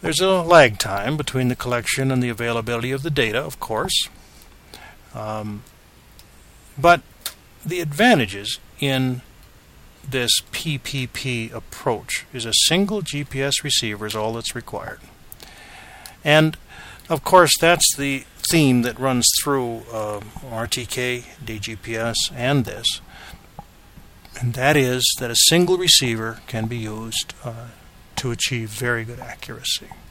There's a lag time between the collection and the availability of the data, of course. But the advantages in this PPP approach is a single GPS receiver is all that's required. And, of course, that's the theme that runs through RTK, DGPS, and this. And that is that a single receiver can be used to achieve very good accuracy.